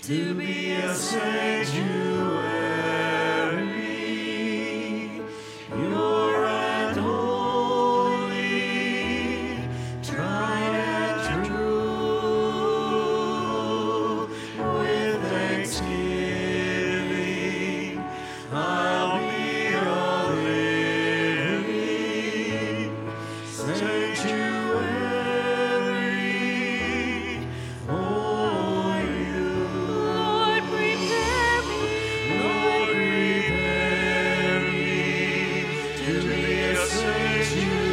to be a sanctuary, pure and holy, tried and true. With thanksgiving, I'll be a living sanctuary for you. Lord, prepare me. Lord, prepare me to be a sanctuary.